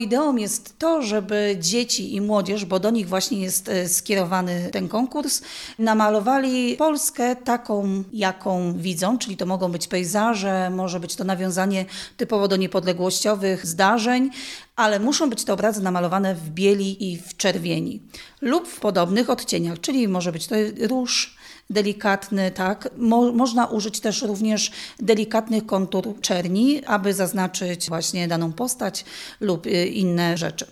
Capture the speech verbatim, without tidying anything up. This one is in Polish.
Ideą jest to, żeby dzieci i młodzież, bo do nich właśnie jest e, skierowany ten konkurs, namalowali Polskę taką, jaką widzą, czyli to mogą być pejzaże, może być to nawiązanie typowo do niepodległościowych zdarzeń, ale muszą być te obrazy namalowane w bieli i w czerwieni lub w podobnych odcieniach, czyli może być to róż delikatny, tak. Mo- można użyć też również delikatnych kontur czerni, aby zaznaczyć właśnie daną postać lub y, inne rzeczy.